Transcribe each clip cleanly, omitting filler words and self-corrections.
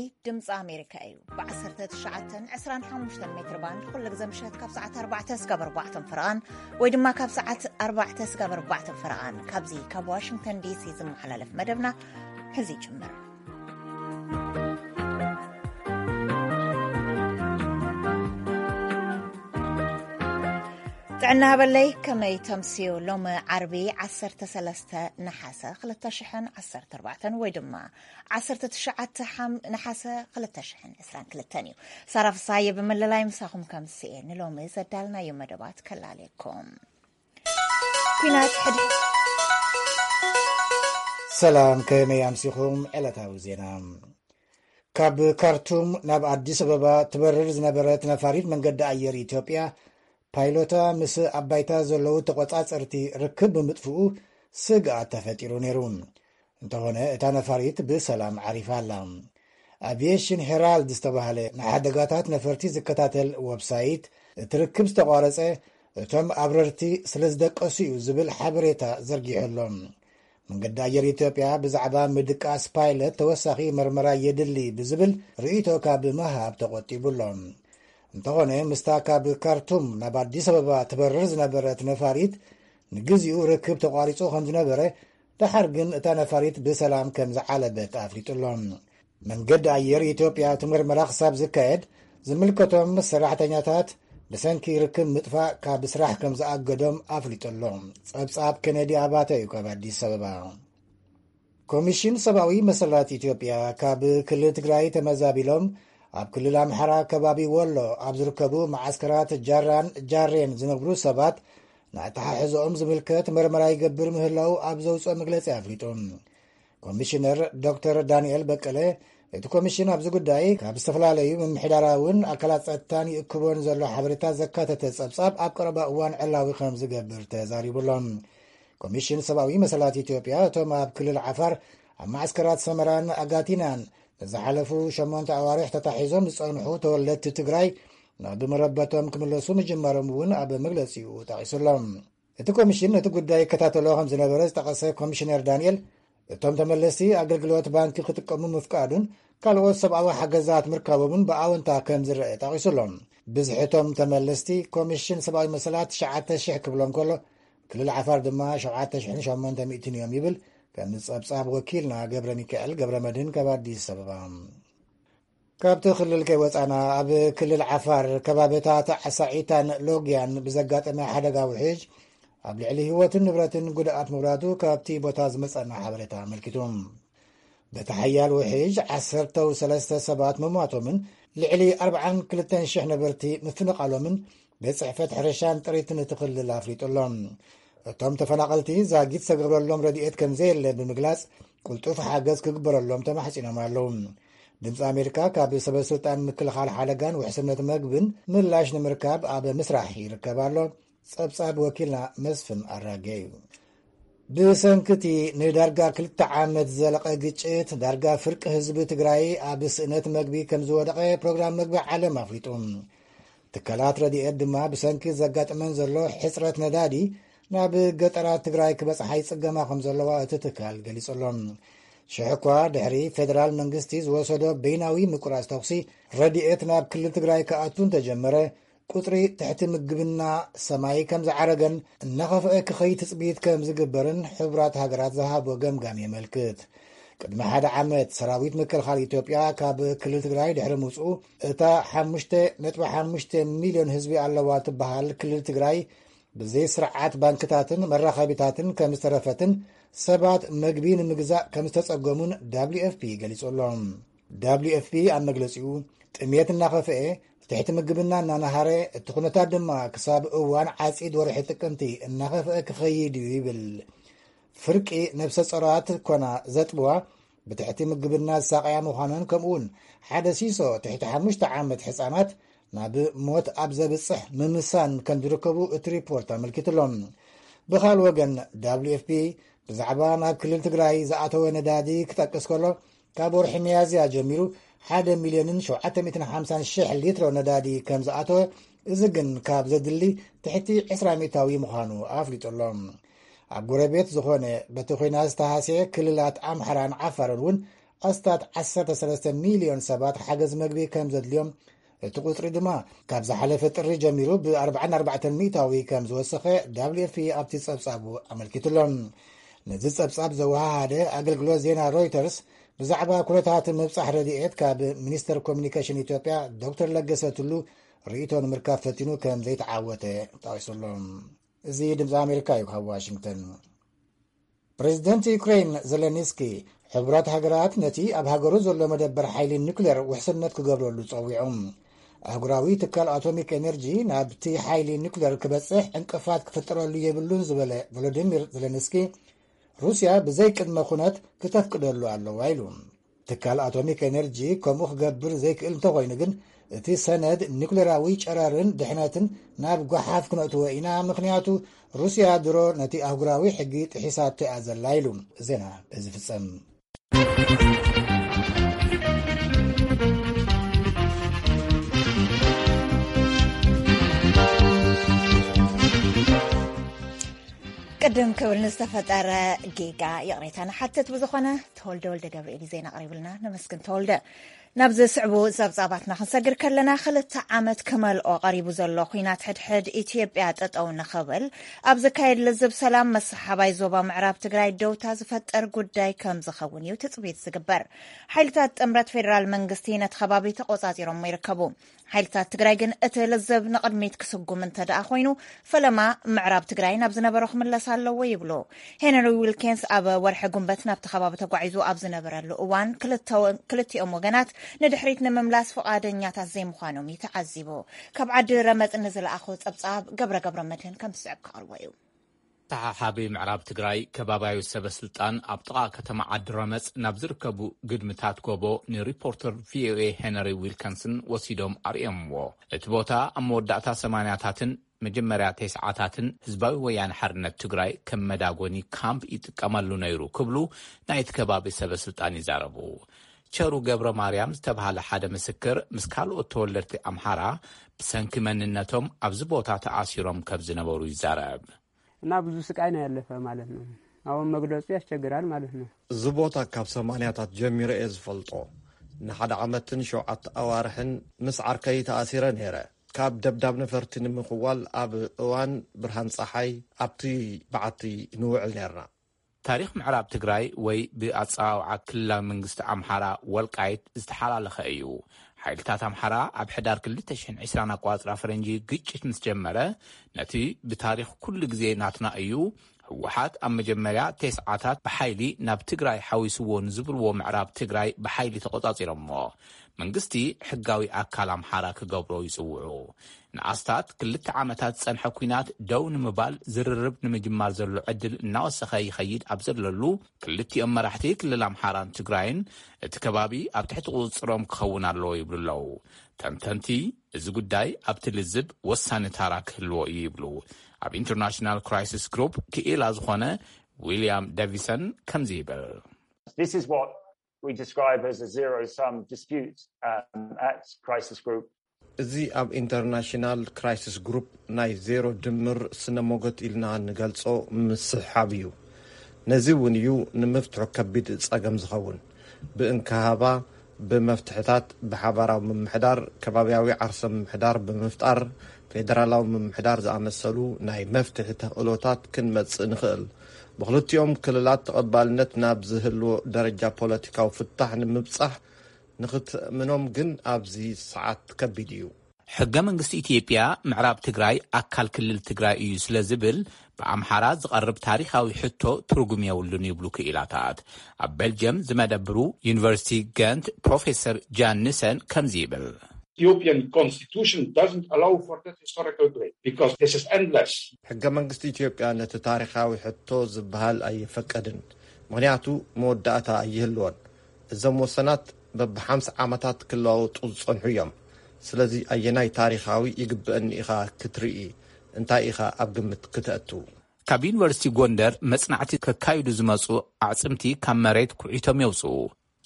ድምፂ ኣሜሪካ እዩ ብ1925 ሜትር ባንድ ኩሉ ግዜ ምሸት ካብ ሰዓት 4 ፍርቓን ወይ ድማ ካብ ሰዓት 4 ፍርቓን ካብዚ ካብ ዋሽንግተን ዲሲ ዝመሓላለፍ መደብና ሕዚ ይጅምር። ጥዕና በለይ ከመይ ተምሲዮ ሎሚ ዓርቢ 13 ነሓሰ 2014 ወይ ድማ 19 ነሓሰ 2022 እዩ። ሳራ ፍሳየ ብመለላይ ምሳኹም ከምስኤ ንሎሚ ዘዳልናዮ መደባት ከላለኩም ኩናት ሕድ ሰላም ከመይ ኣምሲኹም ዕለታዊ ዜና ካብ ካርቱም ናብ አዲስ አበባ ትበርር ዝነበረት ነፋሪት መንገዲ ኣየር ኢትዮጵያ ፓይሎታ ምስ ኣባይታ ዘለዉ ተቆጻጽርቲ ርክብ ብምጥፍኡ ስግኣት ተፈጢሩ ነይሩ። እንተኾነ እታ ነፋሪት ብሰላም ዓሪፋ ኣላ። ኣቪዬሽን ሄራልድ ዝተባሃለ ንሓደጋታት ነፈርቲ ዝከታተል ዌብሳይት እቲ ርክብ ዝተቋረጸ እቶም ኣብረርቲ ስለ ዝደቀሱ እዩ ዝብል ሓበሬታ ዘርጊሑሎም። መንገዲ ኣየር ኢትዮጵያ ብዛዕባ ምድቃስ ፓይለት ተወሳኺ መርመራ የድሊ ብዝብል ርእይቶ ካብ ምሃብ ተቆጢቡሎም። እንተኾነ ምስታ ካብ ካርቱም ናብ አዲስ አበባ ትበርር ዝነበረት ነፋሪት ንግዚኡ ርክብ ተቋሪጹ ከም ዝነበረ ድሓር ግን እታ ነፋሪት ብሰላም ከም ዝዓለበት ኣፍሊጡሎም። መንገዲ ኣየር ኢትዮጵያ እቲ ምርመራ ክሳብ ዝካየድ ዝምልከቶም ሰራሕተኛታት ብሰንኪ ርክብ ምጥፋእ ካብ ስራሕ ከም ዝኣገዶም ኣፍሊጡሎም። ጸብጻብ ከነዲ ኣባተ እዩ ካብ አዲስ አበባ። ኮሚሽን ሰብኣዊ መሰላት ኢትዮጵያ ካብ ክልል ትግራይ ተመዛቢሎም ኣብ ክልል ኣምሓራ ከባቢ ወሎ ኣብ ዝርከቡ ማዓስከራት ጃራን ጃሬን ዝነብሩ ሰባት ንኣተሓሕዝኦም ዝምልከት መርመራ ይገብር ምህላው ኣብ ዘውፅኦ መግለፂ ኣፍሊጡ። ኮሚሽነር ዶክተር ዳንኤል በቀለ እቲ ኮሚሽን ኣብዚ ጉዳይ ካብ ዝተፈላለዩ ምምሕዳራውን ኣካላት ጸጥታን ይእክቦን ዘሎ ሓበሬታት ዘካተተ ጸብጻብ ኣብ ቀረባ እዋን ዕላዊ ከም ዝገብር ተዛሪቡሎም። ኮሚሽን ሰብኣዊ መሰላት ኢትዮጵያ እቶም ኣብ ክልል ዓፋር ኣብ ማዓስከራት ሰመራን ኣጋቲናን ዝሓለፉ 8 ኣዋርሕ ተታሒዞም ዝጸንሑ ተወለድቲ ትግራይ ናብ መረበቶም ክምለሱ ምጅመሮም እውን ኣብ መግለጺኡ ጠቒሱሎም። እቲ ኮሚሽን ነቲ ጉዳይ ከታተሎ ከም ዝነበረ ዝጠቐሰ ኮሚሽነር ዳንኤል እቶም ተመለስቲ ኣገልግሎት ባንኪ ክጥቀሙ ምፍቃዱን ካልኦት ሰብኣዊ ሓገዛት ምርካቦምን ብኣወንታ ከም ዝረአ ጠቒሱሎም። ብዝሕቶም ተመለስቲ ኮሚሽን ሰብኣዊ መሰላት 9,000 ክብሎም ከሎ ክልል ዓፋር ድማ 7,800 እዮም ይብል ከም ጸብጻብ ወኪልና ገብረ ሚካኤል ገብረ መድህን ካብ አዲስ አበባ። ካብቲ ክልል ከይወፃና ኣብ ክልል ዓፋር ከባቢታት ዓሳዒታን ሎግያን ብዘጋጠመ ሓደጋ ውሕጅ ኣብ ልዕሊ ህይወትን ንብረትን ጉድኣት ምውራዱ ካብቲ ቦታ ዝመፀና ሓበሬታ ኣመልኪቱ። በቲ ሓያል ውሕጅ 13 ሰባት መሟቶምን ልዕሊ 42,000 ነበርቲ ምፍንቃሎምን ቤት ጽሕፈት ሕርሻን ጥሪትን እቲ ክልል ኣፍሊጡሎም። እቶም ተፈናቐልቲ ዛጊት ዝተገብረሎም ረድኤት ከም ዘየለ ብምግላጽ ቁልጡፍ ሓገዝ ክግበረሎም ተማሕፂኖም ኣለዉ። ድምፂ ኣሜሪካ ካብ ሰበስልጣን ምክልኻል ሓደጋን ውሕስነት መግብን ምላሽ ንምርካብ ኣብ ምስራሕ ይርከብ ኣሎ። ጸብጻብ ወኪልና መስፍን ኣራጌ እዩ። ብሰንክቲ ንዳርጋ 2 ዓመት ዘለቐ ግጭት ዳርጋ ፍርቂ ህዝቢ ትግራይ ኣብ ስእነት መግቢ ከም ዝወደቐ ፕሮግራም መግቢ ዓለም ኣፍሊጡ። ትካላት ረድኤት ድማ ብሰንኪ ዘጋጥመን ዘሎ ሕፅረት ነዳዲ ናብ ገጠራት ትግራይ ክበጽሓ ይጽገማ ከም ዘለዋ እቲ ትካል ገሊጹሎም። ሽሕ እኳ ድሕሪ ፌደራል መንግስቲ ዝወሰዶ በይናዊ ምቁራጽ ተኽሲ ረድኤት ናብ ክልል ትግራይ ክኣቱን ተጀመረ ቁጥሪ ትሕቲ ምግብና ሰማይ ከም ዝዓረገን እናኸፍአ ክኸይድ ትጽቢት ከም ዝግበርን ሕቡራት ሃገራት ዝሃቦ ገምጋም የመልክት። ቅድሚ 1 ዓመት ሰራዊት ምክልኻል ኢትዮጵያ ካብ ክልል ትግራይ ድሕሪ ምውፅኡ እታ 5.5 ሚልዮን ህዝቢ ኣለዋ ትበሃል ክልል ትግራይ ብዘይ ስርዓት ባንክታትን መራኸቢታትን ከም ዝተረፈትን ሰባት መግቢ ንምግዛእ ከም ዝተጸገሙን WFP ገሊጹሎም። WFP ኣብ መግለጺኡ ጥሜት እናኸፍአ ትሕቲ ምግብና እናናሃረ እቲ ኩነታት ድማ ክሳብ እዋን ዓጺድ ወርሒ ጥቅምቲ እናኸፍአ ክኸይድ እዩ ይብል። ፍርቂ ነብሰ ጸራት ኮና ዘጥብዋ ብትሕቲ ምግብና ዝሳቀያ ምዃነን ከምኡውን ሓደ ሲሶ ትሕቲ 5 ዓመት ሕፃናት ናብ ሞት ኣብ ዘብጽሕ ምምሳን ከም ዝርከቡ እቲ ሪፖርት ኣመልኪትሎም። ብኻል ወገን WFP ብዛዕባ ናብ ክልል ትግራይ ዝኣተወ ነዳዲ ክጠቅስ ከሎ ካብ ወርሒ መያዝያ ጀሚሩ 1,750,000 ሊትሮ ነዳዲ ከም ዝኣተወ እዚ ግን ካብ ዘድሊ ትሕቲ 20% ምዃኑ ኣፍሊጡሎም። ኣብ ጎረቤት ዝኾነ በቲ ኹናት ዝተሃስየ ክልላት ኣምሓራን ዓፋርን እውን ኣስታት 13 ሚልዮን ሰባት ሓገዝ መግቢ ከም ዘድልዮም እቲ ቁፅሪ ድማ ካብ ዝሓለፈ ጥሪ ጀሚሩ ብ44 ሚታዊ ከም ዝወሰኸ WFP ኣብቲ ጸብጻቡ ኣመልኪቱሎም። ነዚ ጸብጻብ ዘወሃሃደ ኣገልግሎት ዜና ሮይተርስ ብዛዕባ ኩነታት ምብጻሕ ረድኤት ካብ ሚኒስተር ኮሚኒኬሽን ኢትዮጵያ ዶክተር ለገሰ ቱሉ ርእቶ ንምርካብ ፈቲኑ ከም ዘይተዓወተ ጠቂሱሎም። እዚ ድምፂ ኣሜሪካ እዩ ካብ ዋሽንግተን። ፕሬዚደንት ዩክሬን ዘለንስኪ ሕብራት ሃገራት ነቲ ኣብ ሃገሩ ዘሎ መደበር ሓይሊ ኒኩሌር ውሕስነት ክገብረሉ ፀዊዖም። ኣህጉራዊ ትካል ኣቶሚክ ኤነርጂ ናብቲ ሓይሊ ኒኩሌር ክበፅሕ ዕንቅፋት ክፍጠረሉ የብሉን ዝበለ ቮሎዲሚር ዘለንስኪ ሩስያ ብዘይ ቅድመ ኩነት ክተፍቅደሉ ኣለዋ ኢሉ። ትካል ኣቶሚክ ኤነርጂ ከምኡ ክገብር ዘይክእል እንተኮይኑ ግን እቲ ሰነድ ኒኩሌራዊ ጨረርን ድሕነትን ናብ ጓሓፍ ክነእትወ ኢና፣ ምክንያቱ ሩስያ ድሮ ነቲ ኣህጉራዊ ሕጊ ጥሒሳቶ እያ ዘላ ኢሉ። ዜና በዚ ፍጸም። ቅድም ክብል ንዝተፈጠረ ጌጋ የቕሬታና ሓተት ብዝኾነ ተወልደ ወልደ ገብርኤል ዜና ቀሪብልና ነመስግን ተወልደ። ናብዚ ስዕቡ ጸብጻባትና ክንሰግር ከለና 2 ዓመት ክመልኦ ቀሪቡ ዘሎ ኩናት ሕድሕድ ኢትዮጵያ ጠጠው ንኽብል ኣብ ዝካየድ ልዝብ ሰላም መሰሓባይ ዞባ ምዕራብ ትግራይ ደውታ ዝፈጠር ጉዳይ ከም ዝኸውን እዩ ትፅቢት ዝግበር። ሓይልታት ጥምረት ፌደራል መንግስቲ ነቲ ከባቢ ተቆጻጺሮም ይርከቡ። ሓይልታት ትግራይ ግን እቲ ልዝብ ንቕድሚት ክስጉም እንተደኣ ኮይኑ ፈለማ ምዕራብ ትግራይ ናብ ዝነበሮ ክምለስ ኣለዎ ይብሉ። ሄነሪ ዊልኪንስ ኣብ ወርሒ ጉንበት ናብቲ ከባቢ ተጓዒዙ ኣብ ዝነበረሉ እዋን ክልቲኦም ወገናት ንድሕሪት ንምምላስ ፈቃደኛታት ዘይምዃኖም ይተዓዚቡ። ካብ ዓዲ ረመፅ ንዝለኣኹ ጸብጻብ ገብረ መድህን ከም ዝስዕብ ክቐርቦ እዩ። ተሓሓቢ ምዕራብ ትግራይ ከባባዊ ሰበስልጣን ኣብ ጥቓ ከተማ ዓዲ ረመፅ ናብ ዝርከቡ ግድምታት ጎቦ ንሪፖርተር VOA ሄነሪ ዊልኪንስን ወሲዶም ኣርኦምዎ። እቲ ቦታ ኣብ መወዳእታ 80ታትን መጀመርያ 90ታትን ህዝባዊ ወያነ ሓርነት ትግራይ ከም መዳጎኒ ካምፕ ይጥቀመሉ ነይሩ ክብሉ ናይቲ ከባቢ ሰበስልጣን ይዛረቡ። ቸሩ ገብረ ማርያም ዝተባሃለ ሓደ ምስክር ምስ ካልኦት ተወለድቲ ኣምሓራ ብሰንኪ መንነቶም ኣብዚ ቦታ ተኣሲሮም ከም ዝነበሩ ይዛረብ። እና ብዙ ስቃይ ነው ያለፈ ማለት ነው። አሁን መግለጹ ያስቸግራል ማለት ነው። እዚ ቦታ ካብ 80ታት ጀሚረ እየ ዝፈልጦ። ንሓደ ዓመትን 7 ኣዋርሕን ምስ ዓርከይ ተኣሲረ ነይረ። ካብ ደብዳብ ነፈርቲ ንምኽዋል ኣብ እዋን ብርሃን ፀሓይ ኣብቲ በዓቲ ንውዕል ነርና። ታሪክ ምዕራብ ትግራይ ወይ ብኣፀዋውዓ ክልላዊ መንግስቲ ኣምሓራ ወልቃይት ዝተሓላለኸ እዩ። ሓይልታት ኣምሓራ ኣብ ሕዳር 2020 ኣቋፅራ ፈረንጂ ግጭት ምስ ጀመረ ነቲ ብታሪክ ኩሉ ግዜ ናትና እዩ ህወሓት ኣብ መጀመርያ 90ታት ብሓይሊ ናብ ትግራይ ሓዊስዎ ንዝብልዎ ምዕራብ ትግራይ ብሓይሊ ተቆጻጺሮሞ መንግስቲ ሕጋዊ ኣካል ኣምሓራ ክገብሮ ይጽውዑ። ንኣስታት 2 ዓመታት ጸንሐ ኩናት ደው ንምባል ዝርርብ ንምጅማር ዘሎ ዕድል እናወሰኸ ይኸይድ ኣብ ዘለሉ ክልቲኦም መራሕቲ ክልል ኣምሓራን ትግራይን እቲ ከባቢ ኣብ ትሕቲ ቁፅሮም ክኸውን ኣለዎ ይብሉለው። ተንተንቲ እዚ ጉዳይ ኣብቲ ልዝብ ወሳኒ ታራ ክህልዎ እዩ ይብሉ። ኣብ ኢንተርናሽናል ክራይሲስ ግሩፕ ክኢላ ዝኾነ ዊልያም ዴቪሰን ከምዚ ይብል። This is what we describe as a zero-sum dispute at Crisis Group. እዚ ኣብ ኢንተርናሽናል ክራይሲስ ግሩፕ ናይ ዜሮ ድምር ስነ ሞገድ ኢልና ንገልጾ ምስሓብ እዩ። ነዚ እውን እዩ ንምፍትሑ ከቢድ ጸገም ዝኸውን ብእንካሃባ ብመፍትሕታት ብሓባራዊ ምምሕዳር ከባቢያዊ ዓርሰ ምምሕዳር ብምፍጣር ፌደራላዊ ምምሕዳር ዝኣመሰሉ ናይ መፍትሒ ተኽእሎታት ክንመጽእ ንኽእል። ብክልቲኦም ክልላት ተቐባልነት ናብ ዝህልዎ ደረጃ ፖለቲካዊ ፍታሕ ንምብጻሕ ንኽትእምኖም ግን ኣብዚ ሰዓት ከቢድ እዩ። ሕገ መንግስቲ ኢትዮጵያ ምዕራብ ትግራይ ኣካል ክልል ትግራይ እዩ ስለ ዝብል ብኣምሓራ ዝቐርብ ታሪኻዊ ሕቶ ትርጉም የብሉን ይብሉ ክኢላታት። ኣብ ቤልጅየም ዝመደብሩ ዩኒቨርሲቲ ገንት ፕሮፌሰር ጃን ንሰን ከምዚ ይብል። Ethiopian constitution doesn't allow for that historical claim because this is endless. ሕገ መንግስቲ ኢትዮጵያ ነቲ ታሪኻዊ ሕቶ ዝበሃል ኣይፈቀድን፣ ምክንያቱ መወዳእታ ኣይህልዎን። እዞም ወሰናት በብ50 ዓመታት ክለዋወጡ ዝጸንሑ እዮም። ስለዚ ኣየናይ ታሪኻዊ ይግብአኒ ኢኻ ክትርኢ፣ እንታይ ኢኻ ኣብ ግምት ክትእቱ? ካብ ዩኒቨርሲቲ ጎንደር መጽናዕቲ ከካይዱ ዝመጹ ኣዕጽምቲ ካብ መሬት ኩዒቶም የውፅኡ።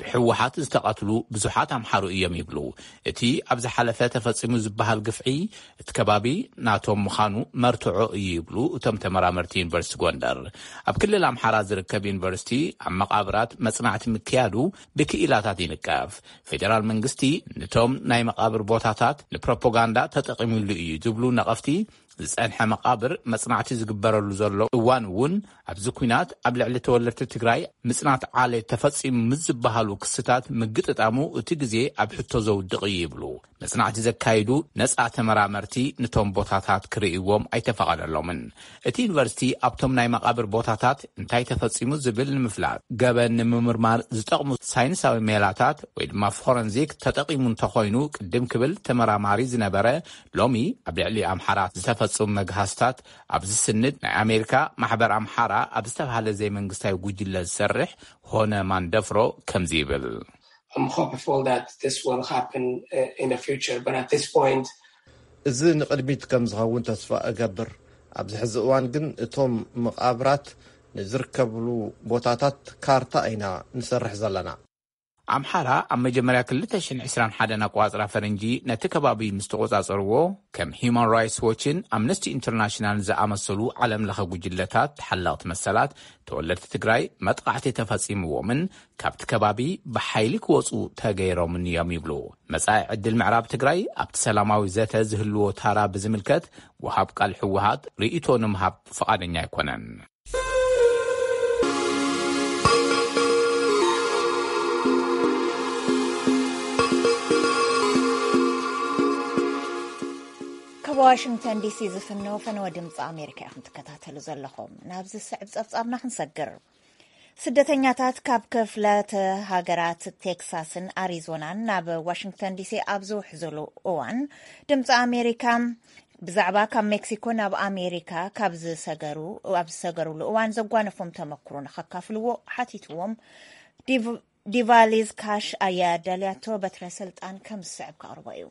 ብሕወሓት ዝተቐትሉ ብዙሓት ኣምሓሩ እዮም ይብሉ። እቲ ኣብ ዝሓለፈ ተፈጺሙ ዝበሃል ግፍዒ እቲ ከባቢ ናቶም ምዃኑ መርትዖ እዩ ይብሉ እቶም ተመራመርቲ ዩኒቨርሲቲ ጎንደር። ኣብ ክልል ኣምሓራ ዝርከብ ዩኒቨርሲቲ ኣብ መቓብራት መጽናዕቲ ምክያዱ ብክኢላታት ይንቀፍ። ፌደራል መንግስቲ ነቶም ናይ መቓብር ቦታታት ንፕሮፓጋንዳ ተጠቒሙሉ እዩ ዝብሉ ነቐፍቲ ዝጸንሐ መቓብር መጽናዕቲ ዝግበረሉ ዘሎ እዋን እውን ኣብዚ ኩናት ኣብ ልዕሊ ተወለድቲ ትግራይ ምጽናት ዓሌት ተፈጺሙ ምስ ዝበሃሉ ክስታት ምግጥጣሙ እቲ ግዜ ኣብ ሕቶ ዘውድቕ ይብሉ። መጽናዕቲ ዘካይዱ ነጻ ተመራመርቲ ነቶም ቦታታት ክርእይዎም ኣይተፈቐደሎምን። እቲ ዩኒቨርሲቲ ኣብቶም ናይ መቓብር ቦታታት እንታይ ተፈጺሙ ዝብል ንምፍላጥ ገበን ንምምርማር ዝጠቕሙ ሳይንሳዊ ሜላታት ወይ ድማ ፎረንዚክ ተጠቒሙ እንተኾይኑ ቅድም ክብል ተመራማሪ ዝነበረ ሎሚ ኣብ ልዕሊ ኣምሓራ ዝተፈጸሙ መግሃስታት ኣብ ዝስንድ ናይ ኣሜሪካ ማሕበር ኣምሓራ ኣብ ዝተባሃለ ዘይመንግስታዊ ጉጅለ ዝሰርሕ ሆነ ማንደፍሮ ከምዚ ይብል I'm hopeful that this will happen in the future, but at this point እዚ ንቅድሚት ከም ዝኸውን ተስፋ እገብር። ኣብዚ ሕዚ እዋን ግን እቶም መቃብራት ንዝርከብሉ ቦታታት ካርታ ኢና ንሰርሕ ዘለና። ኣምሓራ ኣብ መጀመርያ 2021 ኣቆጻጽራ ፈረንጂ ነቲ ከባቢ ምስ ተቆጻጸርዎ ከም ሂውማን ራይትስ ዎችን ኣምነስቲ ኢንተርናሽናል ዝኣመሰሉ ዓለም ለኸ ጉጅለታት ሓላቕቲ መሰላት ተወለድቲ ትግራይ መጥቃዕቲ ተፈጺምዎምን ካብቲ ከባቢ ብሓይሊ ክወፁ ተገይሮምን እዮም ይብሉ። መጻኢ ዕድል ምዕራብ ትግራይ ኣብቲ ሰላማዊ ዘተ ዝህልዎ ታራ ብዝምልከት ወሃብ ቃል ሕወሓት ርእይቶ ንምሃብ ፈቃደኛ ኣይኮነን። ዋሽንግተን ዲሲ ዝፍነው ፈነወ ድምፂ ኣሜሪካ ኢኹም ትከታተሉ ዘለኹም። ናብዚ ስዕብ ጸብጻብና ክንሰግር ስደተኛታት ካብ ክፍለተ ሃገራት ቴክሳስን ኣሪዞናን ናብ ዋሽንግተን ዲሲ ኣብ ዝውሕዝሉ እዋን ድምፂ ኣሜሪካ ብዛዕባ ካብ ሜክሲኮ ናብ ኣሜሪካ ካብ ዝሰገሩሉ እዋን ዘጓነፎም ተመክሮ ንኸካፍልዎ ሓቲትዎም ዲቫሊዝ ካሽ ኣያዳልያቶ በትረ ስልጣን ከም ዝስዕብ ከቕርቦ እዩ።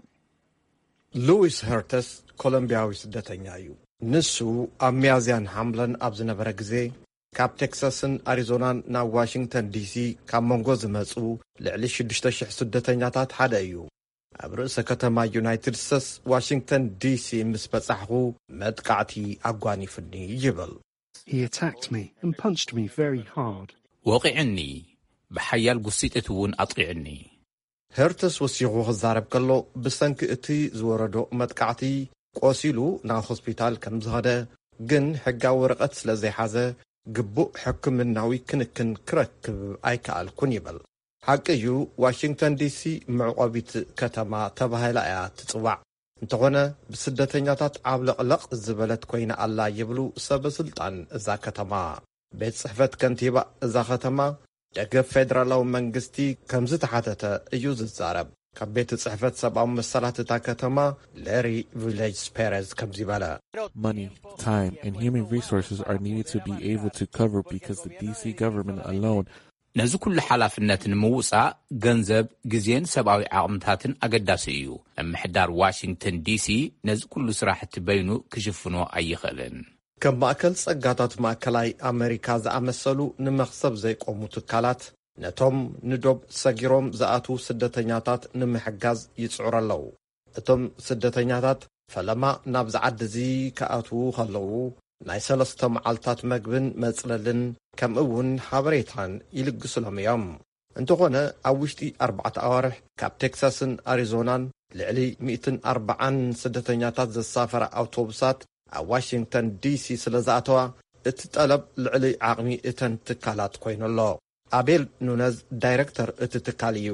ሉዊስ ሄርተስ ኮሎምቢያዊ ስደተኛ እዩ። ንሱ ኣብ ሚያዝያን ሐምለን ኣብ ዝነበረ ግዜ ካብ ቴክሳስን ኣሪዞናን ናብ ዋሽንግተን ዲሲ ካብ መንጎ ዝመፁ ልዕሊ 6,000 ስደተኛታት ሓደ እዩ። ኣብ ርእሰ ከተማ ዩናይትድ ስቴትስ ዋሽንግተን ዲሲ ምስ በጻሕኹ መጥቃዕቲ ኣጓኒፍኒ ይብል። He attacked me and punched me very hard. ወቂዕኒ ብሓያል ጉሲጥት እውን ኣጥቂዕኒ። ሄርተስ ወሲኹ ክዛረብ ከሎ ብሰንኪ እቲ ዝወረዶ መጥቃዕቲ ቆሲሉ ናብ ሆስፒታል ከም ዝኸደ ግን ሕጋዊ ወረቐት ስለ ዘይሓዘ ግቡእ ሕክምናዊ ክንክን ክረክብ ኣይከኣልኩን ይብል። ሓቂ እዩ ዋሽንግተን ዲሲ ምዕቆቢት ከተማ ተባሂላ እያ ትጽዋዕ። እንተኾነ ብስደተኛታት ኣብ ለቕለቕ ዝበለት ኮይና ኣላ ይብሉ ሰበስልጣን እዛ ከተማ። ቤት ጽሕፈት ከንቲባ እዛ ከተማ ደገፍ ፌደራላዊ መንግስቲ ከም ዝተሓተተ እዩ ዝዛረብ። ካብ ቤት ጽሕፈት ሰብኣዊ መሰላት እታ ከተማ ሌሪ ቪሌጅ ፔሬዝ ከምዚ በለ Money, time, and human resources are needed to be able to cover because the DC government alone ነዚ ኩሉ ሓላፍነት ንምውፃእ ገንዘብ ግዜን ሰብኣዊ ዓቕምታትን ኣገዳሲ እዩ። ምሕዳር ዋሽንግተን ዲሲ ነዚ ኩሉ ስራሕቲ በይኑ ክሽፍኖ ኣይኽእልን። ከም ማእከል ጸጋታት ማእከላይ ኣሜሪካ ዝኣመሰሉ ንመኽሰብ ዘይቆሙ ትካላት ነቶም ንዶብ ሰጊሮም ዝኣትዉ ስደተኛታት ንምሕጋዝ ይጽዑር ኣለዉ። እቶም ስደተኛታት ፈለማ ናብ ዝዓዲ እዚ ከኣትዉ ከለዉ ናይ 3 መዓልታት መግብን መጽለልን ከምኡውን ሓበሬታን ይልግስሎም እዮም። እንተኾነ ኣብ ውሽጢ 4 ኣዋርሕ ካብ ቴክሳስን ኣሪዞናን ልዕሊ 140 ስደተኛታት ዘሳፈረ ኣውቶቡሳት ኣብ ዋሽንግተን ዲሲ ስለ ዝኣተዋ እቲ ጠለብ ልዕሊ ዓቕሚ እተን ትካላት ኮይኑ ኣሎ። ኣቤል ኑነዝ ዳይሬክተር እቲ ትካል እዩ።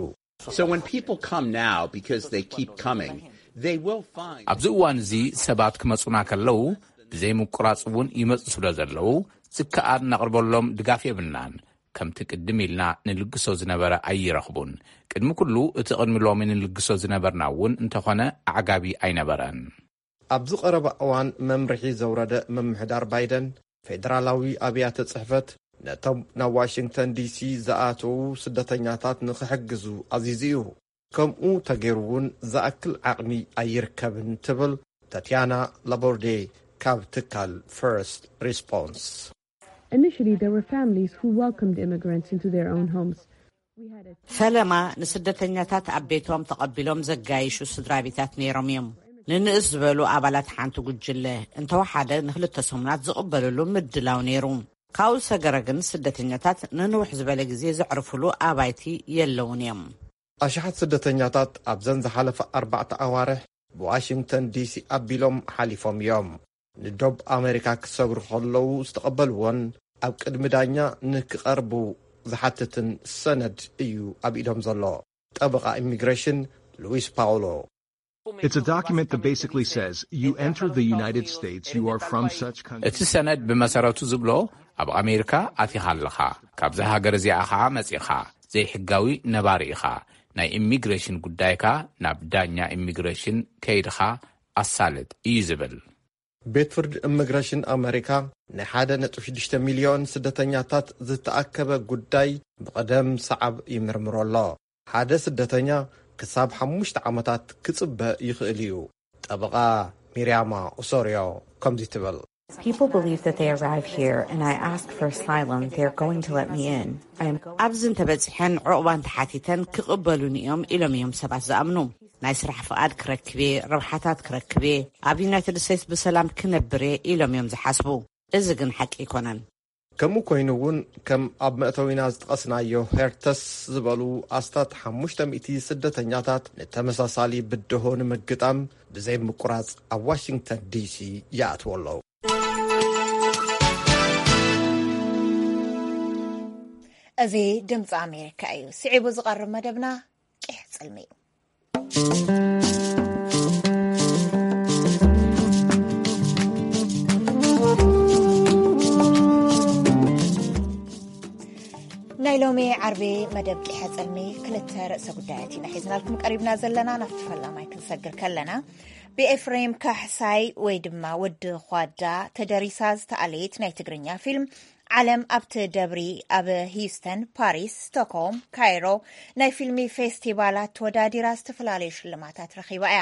ኣብዚ እዋን እዚ ሰባት ክመፁና ከለዉ ብዘይ ምቁራፅ እውን ይመፁ ስለ ዘለዉ ዝከኣድ ነቕርበሎም ድጋፍ የብልናን። ከምቲ ቅድም ኢልና ንልግሶ ዝነበረ ኣይረኽቡን። ቅድሚ ኩሉ እቲ ቅድሚ ሎሚ ንልግሶ ዝነበርና እውን እንተኾነ ኣዕጋቢ ኣይነበረን። ኣብዚ ቀረባ እዋን መምርሒ ዘውረደ ምምሕዳር ባይደን ፌደራላዊ ኣብያተ ጽሕፈት ነቶም ናብ ዋሽንግተን ዲሲ ዝኣተዉ ስደተኛታት ንኽሕግዙ ኣዚዙ እዩ። ከምኡ ተገይሩ እውን ዝኣክል ዓቕሚ ኣይርከብን ትብል ታትያና ላቦርዴ ካብ ትካል ፈርስት ሪስፖንስ። Initially, there were families who welcomed immigrants into their own homes. ፈለማ ንስደተኛታት ኣብ ቤቶም ተቐቢሎም ዘጋይሹ ስድራቤታት ነይሮም እዮም ንንእስ ዝበሉ ኣባላት ሓንቲ ጉጅለ እንተወሓደ ንክልተ ሰሙናት ዝቕበልሉ ምድላው ነይሩ ካብኡ ሰገረ ግን ስደተኛታት ንንውሕ ዝበለ ግዜ ዘዕርፍሉ ኣባይቲ የለውን እዮም ኣሽሓት ስደተኛታት ኣብ ዘን ዝሓለፈ 4 ኣዋርሕ ብዋሽንግተን ዲሲ ኣቢሎም ሓሊፎም እዮም ንደብ ኣሜሪካ ክሰግሩ ከለዉ ዝተቐበልዎን ኣብ ቅድሚ ዳኛ ንክቐርቡ ዝሓትትን ሰነድ እዩ ኣብ ኢዶም ዘሎ ጠበቃ ኢሚግሬሽን ሉዊስ ፓውሎ It's a document that basically says you enter the United States, you are from such country. እቲ ሰነድ ብመሰረቱ ዝብሎ ኣብ ኣሜሪካ ኣቲኻ ኣለኻ ካብዚ ሃገር እዚኣ ኸዓ መጺኻ ዘይሕጋዊ ነባሪ ኢኻ ናይ ኢሚግሬሽን ጉዳይካ ናብ ዳኛ ኢሚግሬሽን ከይድኻ ኣሳልጥ እዩ ዝብል ቤት ፍርዲ ኢሚግሬሽን ኣሜሪካ ናይ 1.6 ሚልዮን ስደተኛታት ዝተኣከበ ጉዳይ ብቐደም ሰዓብ ይምርምሮ ኣሎ ሓደ ስደተኛ ክሳብ 5 ዓመታት ክጽበ ይኽእል እዩ ጠበቃ ሚርያማ ኦሶሪዮ ከምዚ ትብል People believe that they arrive here and I ask for asylum, they're going to let me in. ኣብዝን ተበጽሐን ዕቑባን ተሓቲተን ክቕበሉን እዮም ኢሎም እዮም ሰባት ዝኣምኑ ናይ ስራሕ ፍቃድ ክረክቤ ረብሓታት ክረክቤ ኣብ ዩናይትድ ስቴትስ ብሰላም ክነብር ኢሎም እዮም ዝሓስቡ እዚ ግን ሓቂ ይኮነን ከምኡ ኮይኑ እውን ከም ኣብ መእተዊና ዝጠቐስናዮ ሄርተስ ዝበሉ ኣስታት 500 ስደተኛታት ንተመሳሳሊ ብድሆ ንምግጣም ብዘይ ምቁራጽ ኣብ ዋሽንግተን ዲሲ ይኣትዉ ኣለዉ እዚ ድምፂ ኣሜሪካ እዩ ስዒቡ ዝቐርብ መደብና ቄሕ ጽልሚ እዩ ናይ ሎሚ ዓርቢ መደብ ቄሕ ጽልሚ ክልተ ርእሰ ጉዳያት ኢና ሒዝናልኩም ቀሪብና ዘለና ናብቲ ፈላማይ ክንሰግር ከለና ብኤፍሬም ካሕሳይ ወይ ድማ ወዲ ኳዳ ተደሪሳ ዝተኣለየት ናይ ትግርኛ ፊልም ዓለም ኣብቲ ደብሪ ኣብ ሂውስተን ፓሪስ ስቶክሆልም ካይሮ ናይ ፊልሚ ፌስቲቫላት ተወዳዲራ ዝተፈላለዩ ሽልማታት ረኺባ እያ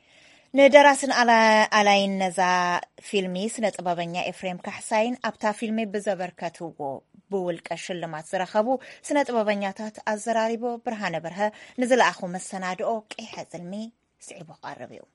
ንደራስን ኣላይን ነዛ ፊልሚ ስነ ጥበበኛ ኤፍሬም ካሕሳይን ኣብታ ፊልሚ ብዘበርከትዎ ብውልቀ ሽልማት ዝረኸቡ ስነ ጥበበኛታት ኣዘራሪቦ ብርሃነ በርሀ ንዝለኣኹ መሰናድኦ ቄሕ ጽልሚ ስዒቡ ቀርብ እዩ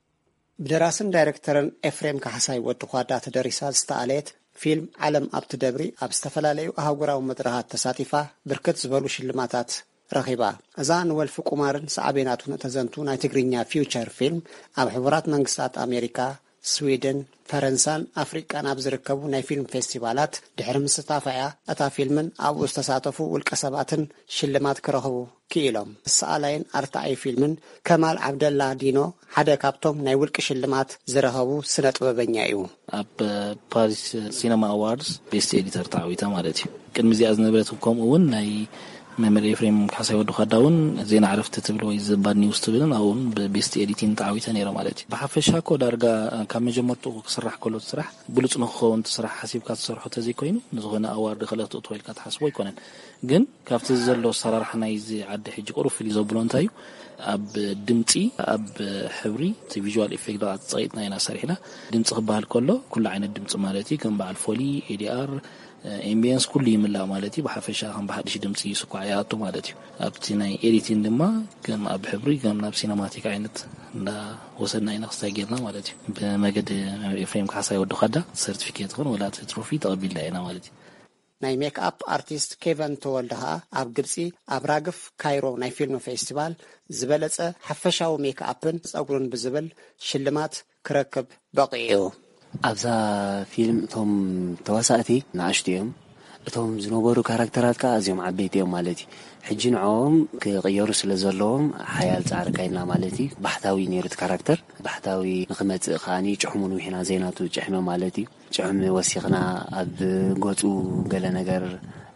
ብደራስን ዳይሬክተርን ኤፍሬም ካሕሳይ ወዲ ኳዳ ተደሪሳ ዝተኣለየት ፊልም ዓለም ኣብቲ ደብሪ ኣብ ዝተፈላለዩ ኣህጉራዊ መድረኻት ተሳቲፋ ብርክት ዝበሉ ሽልማታት ረኺባ እዛ ንወልፊ ቁማርን ሰዓቤናቱን ተዘንቱ ናይ ትግርኛ ፊውቸር ፊልም ኣብ ሕቡራት መንግስታት ኣሜሪካ ስዊድን ፈረንሳን ኣፍሪቃን ኣብ ዝርከቡ ናይ ፊልም ፌስቲቫላት ድሕሪ ምስታፈያ እታ ፊልምን ኣብኡ ዝተሳተፉ ውልቀ ሰባትን ሽልማት ክረኽቡ ክኢሎም ሰኣላይን ኣርታኢ ፊልምን ከማል ዓብደላ ዲኖ ሓደ ካብቶም ናይ ውልቂ ሽልማት ዝረኸቡ ስነ ጥበበኛ እዩ ኣብ ፓሪስ ሲነማ አዋርድስ ቤስት ኤዲተር ታዊታ ማለት እዩ ቅድሚ እዚኣ ዝነበረት ከምኡ እውን ናይ መምህር ኤፍሬም ካሕሳይ ወዲ ኳዳ እውን ዜና ዕረፍቲ ትብል ወይ ዘባድ ኒውስ ትብልን ኣብኡን ብቤስት ኤዲቲንግ ታዊታ ነይራ ማለት እዩ ብሓፈሻ ኮ ዳርጋ ካብ መጀመርቱ ክስራሕ ከሎ ስራሕ ብሉጽ ንኽኸውን ስራሕ ሓሲብካ ትሰርሖ ተዘይኮይኑ ንዝኾነ ኣዋርድ ክለቱ ትወልካ ትሓስቦ ይኮነን ግን ካብቲ ዘሎ ሰራርሕ ናይ ዚ ዓዲ ሕጂ ቁሩፍ ኢሉ ዘብሎ እንታይ እዩ ኣብ ድምፂ ኣብ ሕብሪ እቲ ቪዥዋል ኢፌክት ፀይጥና ኢና ሰሪሕና ድምፂ ክበሃል ከሎ ኩሉ ዓይነት ድምፂ ማለት እዩ ከም በዓል ፎሊ ኤዲአር ኤምቢየንስ ኩሉ ይምላእ ማለት እዩ ብሓፈሻ ከም በሓድሽ ድምፂ ይስኳዕ ያቱ ማለት እዩ ኣብቲ ናይ ኤዲቲንግ ድማ ከም ኣብ ሕብሪ ከም ናብ ሲነማቲክ ዓይነት እንዳ ወሰድና ኢና ክስተጌርና ማለት እዩ ብመገድ ኤፍሬም ካሕሳይ ወዲ ኳዳ ሰርቲፊኬት ኾን ወላ ትሮፊ ተቐቢልና ኢና ማለት እዩ ናይ ሜክ ኣፕ ኣርቲስት ኬቨን ተወልደሃ ኣብ ግብፂ ኣብ ራግፍ ካይሮ ናይ ፊልም ፌስቲቫል ዝበለጸ ሓፈሻዊ ሜክ ኣፕን ጸጉርን ብዝብል ሽልማት ክረክብ በቂዑ ኣብዛ ፊልም እቶም ተዋሳእቲ ንኣሽቱ እዮም እቶም ዝነበሩ ካራክተራት ከዓ እዚኦም ዓበይቲ እዮም ማለት እዩ ሕጂ ንዕኦም ክቕየሩ ስለ ዘለዎም ሓያል ፃዕሪ ካይድና ማለት እዩ ባሕታዊ ነይሩ እቲ ካራክተር ባሕታዊ ንኽመፅእ ከዓኒ ጭሕሙን ውሒና ዜናቱ ጭሕመ ማለት እዩ ጭሕሚ ወሲኽና ኣብ ገፁ ገለ ነገር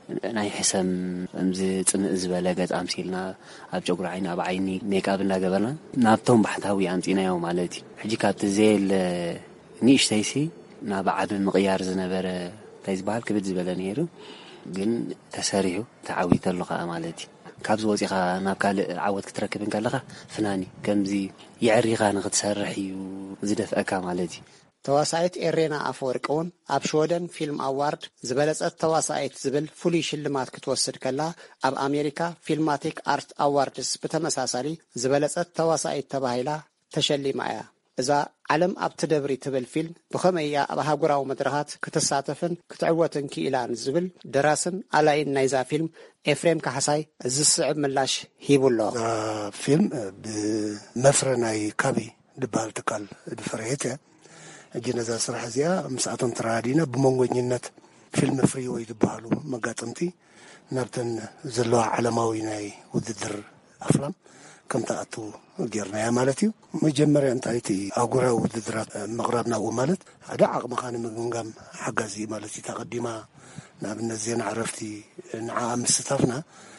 ናይ ሕሰም እምዚ ጽምእ ዝበለ ገጽ ኣምሲልና ኣብ ጨጉሪ ዓይኒ ኣብ ዓይኒ ሜካፕ እንዳገበርና ናብቶም ባሕታዊ ኣምፂናዮ ማለት እዩ ሕጂ ካብቲ ዘየለ ንእሽተይሲ ናብ ዓብ ምቕያር ዝነበረ እንታይ ዝበሃል ክብድ ዝበለ ነይሩ ግን ተሰሪሑ ተዓዊት ኣሎ ከዓ ማለት እዩ ካብዚ ወፂኻ ናብ ካልእ ዓወት ክትረክብን ከለኻ ፍናኒ ከምዚ ይዕሪኻ ንኽትሰርሕ እዩ ዝደፍአካ ማለት እዩ ተዋሳኢት ኤሬና አፈወርቅ እውን ኣብ ሽወደን ፊልም ኣዋርድ ዝበለጸት ተዋሳኢት ዝብል ፍሉይ ሽልማት ክትወስድ ከላ ኣብ ኣሜሪካ ፊልማቲክ ኣርት ኣዋርድስ ብተመሳሳሊ ዝበለጸት ተዋሳኢት ተባሂላ ተሸሊማ እያ። እዛ ዓለም ኣብ ትደብሪ ትብል ፊልም ብኸመይ ኣብ ሃገራዊ መድረኻት ክትሳተፍን ክትዕወትን ክኢላን ዝብል ደራስን ኣላይን ናይዛ ፊልም ኤፍሬም ካሕሳይ ዝስዕብ ምላሽ ሂቡሎ። ፊልም ብመፍረ ናይ ካቢ ድበሃል ትካል ድፈረየት እያ እጂ ነዛ ስራሕ እዚኣ ምስኣቶም ተራዲና ብመንጎኝነት ፊልም ፍሪ ወይ ዝበሃሉ መጋጥምቲ ናብተን ዘለዋ ዓለማዊ ናይ ውድድር ኣፍላም ከም ተኣቱ ጌርናያ ማለት እዩ። መጀመርያ እንታይ እቲ ኣህጉራዊ ውድድራት ምቕራብ ናብኡ ማለት ሓደ ዓቕምኻ ንምግምጋም ሓጋዚ ማለት እዩ። ተቐዲማ ንኣብነት ዜና ዕረፍቲ ንዓ ምስታፍና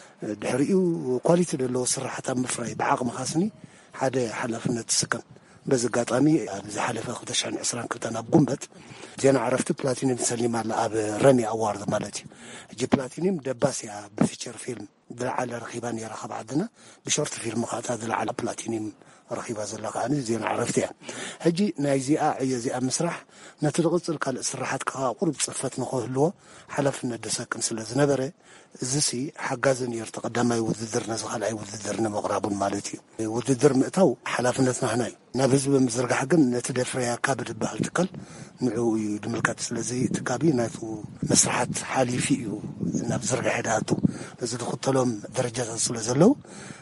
ድሕሪኡ ኳሊቲ ዘለዎ ስራሕታት ምፍራይ ብዓቕምኻ ስኒ ሓደ ሓላፍነት ትስከም። በዚ ኣጋጣሚ ኣብ ዝሓለፈ 2022 ኣብ ጉንበት ዜና ዕረፍቲ ፕላቲኒየም ተሰሊማ ኣላ ኣብ ረሚ ኣዋርድ ማለት እዩ። እጂ ፕላቲኒየም ደባስያ ብፊቸር ፊልም ዝለዓለ ረኺባ ነራ ካብ ዓድና ብሾርት ፊልም ካታ ዝለዓለ ፕላቲኒየም ረኺባ ዘላ ከዓኒ ዜና ዕረፍቲ እያ። ሕጂ ናይዚኣ ዕዮ እዚኣ ምስራሕ ነቲ ዝቕፅል ካልእ ስራሓት ከዓ ቁርብ ፅፈት ንክህልዎ ሓላፍነት ደሰክን ስለ ዝነበረ እዚ ሲ ሓጋዚ ነር ተቐዳማይ ውድድር ነዚ ካልኣይ ውድድር ንምቕራቡን ማለት እዩ። ውድድር ምእታው ሓላፍነት ናህና እዩ። ናብ ህዝቢ ምዝርጋሕ ግን ነቲ ደፍረያ ካብ ድበሃል ትካል ንዕኡ እዩ ድምልከት። ስለዚ እቲ ካቢ ናቱ መስራሓት ሓሊፊ እዩ ናብ ዝርጋሕ ዳኣቱ እዚ ዝኽተሎም ደረጃታት ስለ ዘለው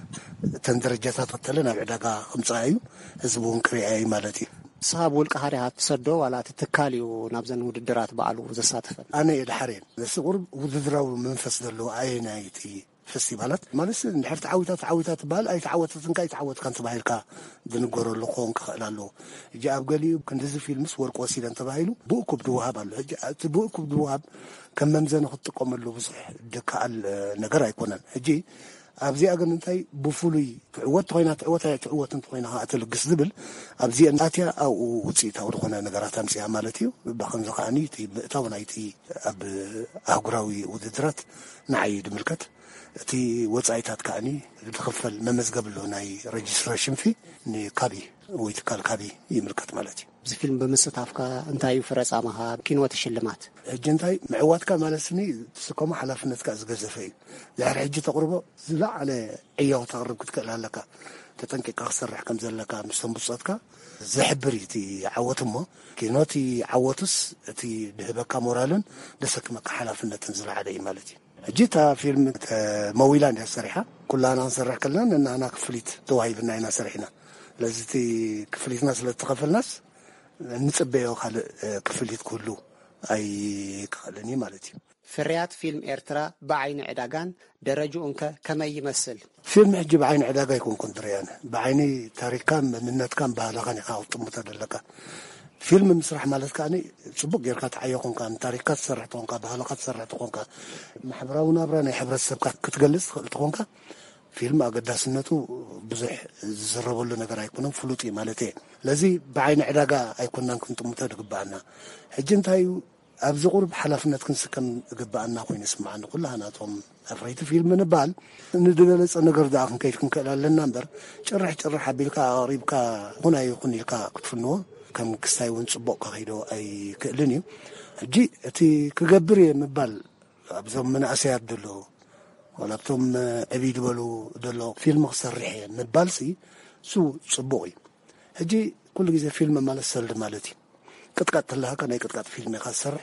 እተን ደረጃታት ተኸተለ ናብ ዕዳጋ ከምፅኣ እዩ ህዝቢ እውን ክሪኣ እዩ ማለት እዩ። ሳብ ውልቀ ሃሪሃ ትሰዶ ዋላ ትካል እዩ ናብዘን ውድድራት በዓሉ ዘሳተፈ ኣነ የድሓርየን ነሲ ቁርብ ውድድራዊ መንፈስ ዘለዎ ኣየ ናይቲ ፌስቲቫላት ማለት ንድሕር ተዓዊታት ትበሃል ኣይተዓወተትንካ ኣይተዓወትካን ተባሂልካ ዝንገረሉ ክኸውን ክኽእል ኣለዎ። እጂ ኣብ ገሊኡ ክንዲዚ ፊልምስ ወርቂ ወሲደን ተባሂሉ ብእኩብ ድውሃብ ኣሎ። ሕጂ እቲ ብእኩብ ድውሃብ ከም መምዘኒ ክትጥቀመሉ ብዙሕ ድከኣል ነገር ኣይኮነን። ሕጂ ኣብዚኣ ግን እንታይ ብፍሉይ ትዕወት ኮይና ትዕወት እንተኮይና ከዓ ትልግስ ዝብል ኣብዚአ ኣትያ ኣብኡ ውፅኢታዊ ዝኾነ ነገራት ኣምፅያ ማለት እዩ። ብከምዚ ከዓኒ እቲ ምእታው ናይቲ ኣብ ኣህጉራዊ ውድድራት ንዓይ ድምልከት እቲ ወፃኢታት ከዓኒ ዝኽፈል መመዝገብ ኣሎ ናይ ሬጅስትሬሽን ፊ ንካቢ ወይ ትካል ካቢ ይምልከት ማለት እዩ። እዚ ፊልም ብምስታፍካ እንታይ እዩ ፍረፃማኻ ኪንወት ሽልማት ሕጂ እንታይ ምዕዋትካ ማለት ስኒ ትስከሞ ሓላፍነትካ ዝገዘፈ እዩ። ድሕሪ ሕጂ ተቕርቦ ዝለዓለ ዕያው ተቕርብ ክትክእል ኣለካ ተጠንቂቕካ ክሰርሕ ከም ዘለካ ምስቶም ብፆትካ ዝሕብር እቲ ዓወት እሞ ኪኖቲ ዓወትስ እቲ ድህበካ ሞራልን ደሰክመካ ሓላፍነትን ዝለዓለ እዩ ማለት እዩ። ሕጂ እታ ፊልም መዊላ እንዲያ ሰሪሓ ኩላና ክንሰርሕ ከለና ነናና ክፍሊት ተዋሂብና ኢና ሰሪሕና። ለዚ እቲ ክፍሊትና ስለተኸፈልናስ ንፅበዮ ካልእ ክፍሊት ክህሉ ኣይክኽእልኒ ማለት እዩ። ፍርያት ፊልም ኤርትራ ብዓይኒ ዕዳጋን ደረጅኡን ከመይ ይመስል? ፊልም ሕጂ ብዓይኒ ዕዳጋ ይኮንኩን ትርያነ ብዓይኒ ታሪክካን መንነትካን ባህልኻን ኢኻ ውጥሙተ ደለካ ፊልም ምስራሕ ማለት ከዓኒ ፅቡቅ ጌርካ ተዓዮ ኮንካ ታሪክካ ትሰርሕ ትኾንካ ባህልካ ትሰርሕ ትኾንካ ማሕበራዊ ናብራ ናይ ሕብረተሰብካ ክትገልፅ ትኽእል ትኾንካ ፊልም ኣገዳስነቱ ብዙሕ ዝዝረበሉ ነገር ኣይኮነን ፍሉጥ እዩ ማለት እየ። ለዚ ብዓይኒ ዕዳጋ ኣይኮናን ክንጥሙተ ድግባአና ሕጂ እንታይ እዩ ኣብዚ ቁርብ ሓላፍነት ክንስከም ዝግባአና ኮይኑ ስማዓኒ ኩላህናቶም ኣፍረይቲ ፊልም ንበሃል ንድበለፀ ነገር ዳ ክንከይድ ክንክእል ኣለና እምበር ጭራሕ ኣቢልካ ኣቕሪብካ ኩና ይኹን ኢልካ ክትፍንዎ ከም ክስታይ እውን ፅቡቅ ከኺዶ ኣይክእልን እዩ። ሕጂ እቲ ክገብር እየ ምባል ኣብዞም መናእሰያት ደሎ ወላብቶም ዕብይ ድበሉ ደሎ ፊልም ክሰርሕ እየ ምባልሲ እሱ ፅቡቅ እዩ። ሕጂ ኩሉ ግዜ ፊልም ማለት ሰልዲ ማለት እዩ። ቅጥቃጥ ተለሃካ ናይ ቅጥቃጥ ፊልም ኢኻ ዝሰርሕ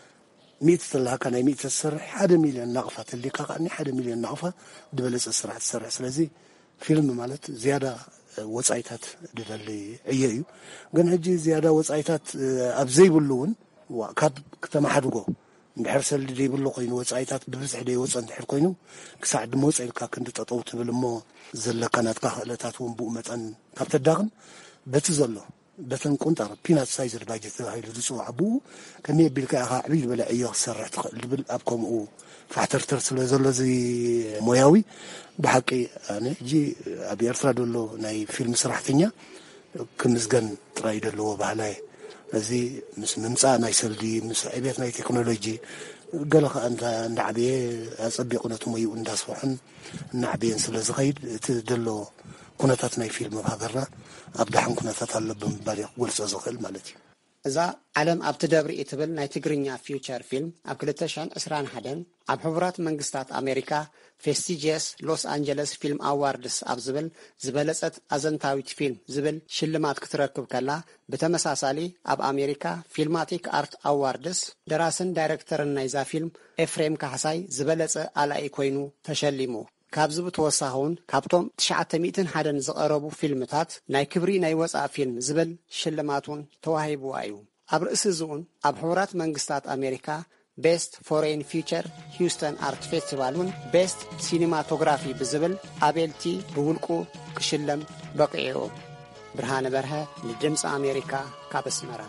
ሚእቲ ተለሃካ ናይ ሚእቲ ዝሰርሕ 1 ሚልዮን ናቕፋ ተሊካ ከዓኒ 1 ሚልዮን ናቕፋ ድበለፀ ስራሕ ትሰርሕ። ስለዚ ፊልም ማለት ዝያዳ ወፃኢታት ድደሊ ዕየ እዩ። ግን ሕጂ ዝያዳ ወፃኢታት ኣብ ዘይብሉ እውን ካብ ክተማሓድጎ እንድሕር ሰልዲ ደይብሉ ኮይኑ ወፃኢታት ብብዝሒ ደይወፀ እንድሕር ኮይኑ ክሳዕ ድመወፀ ኢልካ ክንዲ ጠጠው ትብል እሞ ዘለካ ናትካ ክእለታት እውን ብኡ መጠን ካብ ተዳቕን በቲ ዘሎ በተን ቁንጣር ፒናት ሳይዝድ ባጀት ተባሂሉ ዝፅዋዕ ብኡ ከመይ ኣቢልካ ኢኻ ዕብይ ዝበለ ዕዮ ክሰርሕ ትኽእል ድብል ኣብ ከምኡ ፋሕተርተር ስለ ዘሎ እዚ ሞያዊ ብሓቂ ኣነ ሕጂ ኣብ ኤርትራ ደሎ ናይ ፊልም ስራሕተኛ ክምዝገን ጥራይ ደለዎ ባህላየ እዚ ምስ ምምፃእ ናይ ሰልዲ ምስ ዕብየት ናይ ቴክኖሎጂ ገለ ከዓ እንዳዓበየ ኣፀቢቑ ነቲ ሞይኡ እንዳስፍሑን እናዓበየን ስለ ዝኸይድ እቲ ደሎ ኩነታት ናይ ፊልም ሃገርና ኣብ ድሓን ኩነታት ኣሎ ብምባል ክገልፆ ዝኽእል ማለት እዩ። እዛ ዓለም ኣብቲ ደብሪ እትብል ናይ ትግርኛ ፊውቸር ፊልም ኣብ 2021 ኣብ ሕቡራት መንግስታት ኣሜሪካ ፌስቲጂየስ ሎስ አንጀለስ ፊልም ኣዋርድስ ኣብ ዝብል ዝበለጸት ኣዘንታዊት ፊልም ዝብል ሽልማት ክትረክብ ከላ ብተመሳሳሊ ኣብ ኣሜሪካ ፊልማቲክ ኣርት ኣዋርድስ ደራስን ዳይሬክተርን ናይዛ ፊልም ኤፍሬም ካሕሳይ ዝበለጸ ኣላኢ ኮይኑ ተሸሊሙ ካብዚ ብተወሳኺውን ካብቶም 901 ዝቐረቡ ፊልምታት ናይ ክብሪ ናይ ወፃኢ ፊልም ዝብል ሽልማቱን ተዋሂብዋ እዩ ኣብ ርእሲ እዚውን ኣብ ሕቡራት መንግስታት ኣሜሪካ ቤስት ፎሬን ፊቸር ሂውስተን ኣርት ፌስቲቫልን ቤስት ሲኒማቶግራፊ ብዝብል ኣቤልቲ ብውልቁ ክሽለም በቂዑ ብርሃነ በርሀ ንድምፂ ኣሜሪካ ካብ ኣስመራ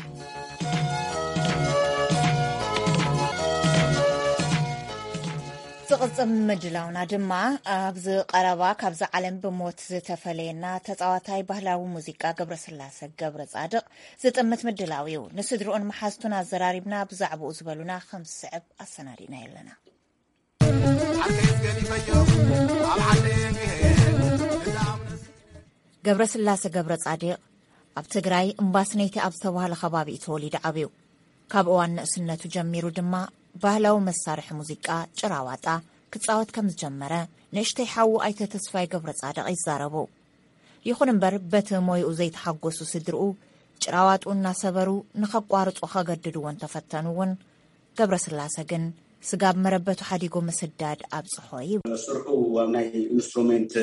ዝቕፅም ምድላውና ድማ ኣብዚ ቀረባ ካብዚ ዓለም ብሞት ዝተፈለየና ተፃዋታይ ባህላዊ ሙዚቃ ገብረስላሴ ገብረጻድቕ ዝጥምት ምድላው እዩ ንስድርኡን መሓዝቱን ኣዘራሪብና ብዛዕባኡ ዝበሉና ከም ዝስዕብ ኣሰናዲና የለና ገብረስላሴ ገብረጻድቕ ኣብ ትግራይ እምባስነይቲ ኣብ ዝተባሃለ ከባቢ ተወሊዱ ዓብዩ ካብ እዋን ንእስነቱ ጀሚሩ ድማ ባህላዊ መሳርሒ ሙዚቃ ጭራዋጣ ክጻወት ከም ዝጀመረ ንእሽተይ ሓዉ ኣይተ ተስፋይ ገብረጻድቕ ይዛረቡ ይኹን እምበር በቲ ሞይኡ ዘይተሓጎሱ ስድርኡ ጭራዋጡ እናሰበሩ ንኸቋርፁ ከገድድዎን ተፈተኑውን ገብረስላሴ ግን ስጋብ መረበቱ ሓዲጎ መስዳድ ኣብጽሖ ስርሑ ኣብ ናይ ኢንስትሩሜንት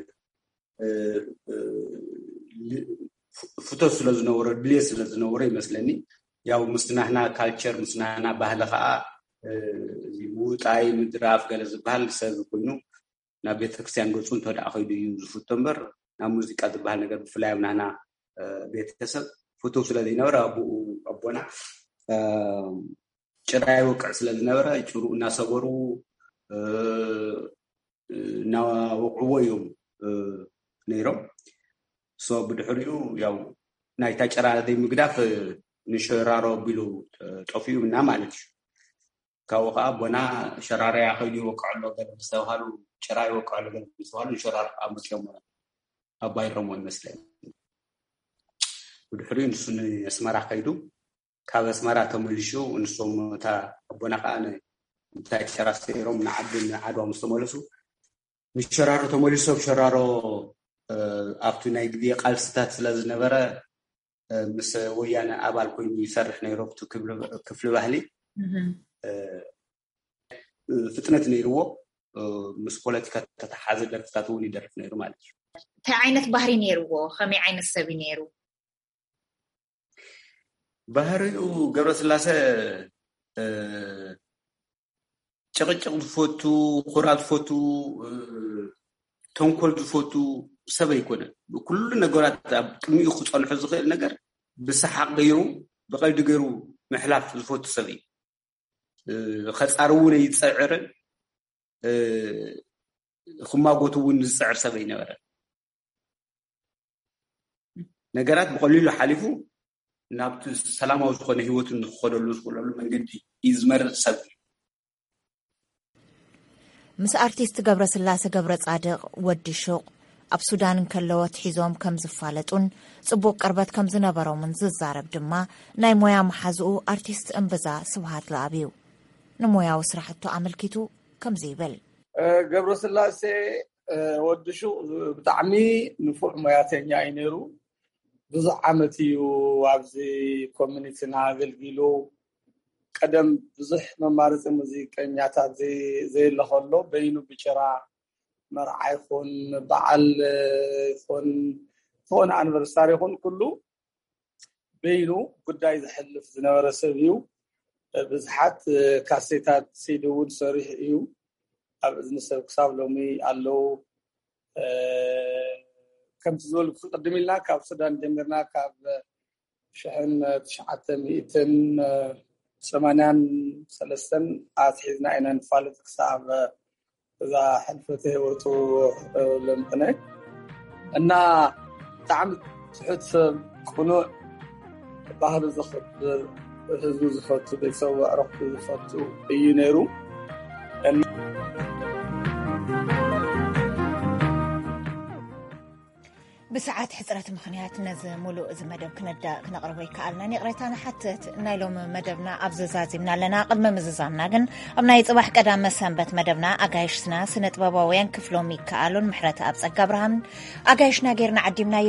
ፍቶ ስለ ዝነበረ ድልየ ስለ ዝነበረ ይመስለኒ ያው ምስናህና ካልቸር ምስናህና ባህሊ ከዓ ውጣይ ምድራፍ ገለ ዝበሃል ሰብ ኮይኑ ናብ ቤተክርስትያን ገፁ እንተዳኣ ከይዱ እዩ ዝፍቶ እምበር ናብ ሙዚቃ ዝበሃል ነገር ብፍላይ ኣብ ናህና ቤተሰብ ፍቶ ስለ ዘይነበረ ኣቦና ጭራ ይወቅዕ ስለ ዝነበረ ጭሩኡ እናሰበሩ እናወቅዕዎ እዮም ነይሮም ሶ ብድሕሪኡ ያው ናይታ ጭራ ዘይምግዳፍ ንሸራሮ ቢሉ ጠፊኡ እና ማለት እዩ ካብኡ ከዓ ቦና ሸራርያ ከይዱ ይወቅዐሎ ገለ ዝተባሃሉ ጭራ ይወቅዐሎ ገለ ዝተባሃሉ ንሸራር ኣመፅኦም ኣባይሮሞ ይመስለኒ ብድሕሪኡ ንሱ ንኣስመራ ከይዱ ካብ ኣስመራ ተመሊሱ ንሶም እታ ኣቦና ከዓ እንታይ ጭራ ሰይሮም ንዓድዋ ምስ ተመለሱ ንሸራሮ ተመሊሶም ሸራሮ ኣብቲ ናይ ግዜ ቃልስታት ስለ ዝነበረ ምስ ወያነ ኣባል ኮይኑ ይሰርሕ ነይሩ ክፍሊ ባህሊ ፍጥነት ነይርዎ ምስ ፖለቲካ ተተሓዘ ደርፍታት እውን ይደርፍ ነይሩ ማለት እዩ እንታይ ዓይነት ባህሪ ነይርዎ ከመይ ዓይነት ሰብ ነይሩ ባህሪኡ ገብረስላሴ ጭቅጭቅ ዝፈቱ ኩራት ዝፈቱ ተንኮል ዝፈቱ ሰብ ኣይኮነን ኩሉ ነገራት ኣብ ቅድሚኡ ክፀንሑ ዝኽእል ነገር ብሰሓቅ ገይሩ ብቀልዲ ገይሩ ምሕላፍ ዝፈቱ ሰብ እዩ ከፃር እውን ኣይፀዕርን ክማጎቱ እውን ዝፅዕር ሰብ ኣይነበረ ነገራት ብቀሊሉ ሓሊፉ ናብቲ ሰላማዊ ዝኾነ ሂወቱ ንክኸደሉ ዝኽእለሉ መንገዲ እዩ ዝመርፅ ሰብ ምስ ኣርቲስት ገብረስላሴ ገብረጻድቕ ወዲ ሹቕ ኣብ ሱዳን ከለወ ትሒዞም ከም ዝፋለጡን ጽቡቕ ቅርበት ከም ዝነበሮምን ዝዛረብ ድማ ናይ ሞያ መሓዝኡ ኣርቲስት እምብዛ ስብሃት ለኣብዩ ንሞያዊ ስራሕቱ ኣመልኪቱ ከምዚ ይብል ገብረስላሴ ወዲ ሹቕ ብጣዕሚ ንፉዕ ሞያተኛ እዩ ነይሩ ብዙሕ ዓመት እዩ ኣብዚ ኮሚኒቲና ኣገልጊሉ ቀደም ብዙሕ መማርፂ ሙዚቀኛታት ዘየለኸሎ በይኑ ብጭራ መርዓ ይኹን በዓል ይኹን ዝኾነ ኣኒቨርሳሪ ይኹን ኩሉ በይኑ ጉዳይ ዝሕልፍ ዝነበረ ሰብ እዩ ብዙሓት ካሴታት ሲዲ እውን ሰሪሕ እዩ ኣብ እዝኒ ሰብ ክሳብ ሎሚ ኣለው ከምቲ ዝበልኩ ቅድም ኢልና ካብ ሱዳን ጀሚርና ካብ 1983 ኣትሒዝና ኢና ንፋልጥ ክሳብ እዛ ሕልፈተ ህይወቱ ለምጥነ እና ብጣዕሚ ትሑት ሰብ ቁኑዕ ባህሉ ዝኽበር ህዝቡ ዝፈቱ ቤተሰቡ ኣዕሩኽቱ ዝፈቱ እዩ ነይሩ بساعات حضرت مخنيات نز ملو إذا مدب كنقربي كألنا نقريتنا حتى نايلوم مدبنا أبزازازمنا لنا قدم مززامنا جن أبنا يتصبح قدام مسنبت مدبنا أجايشنا سنة بابا وين كفلومي كألون محرة أبز أجبرهم أجايشنا غيرنا عديمنا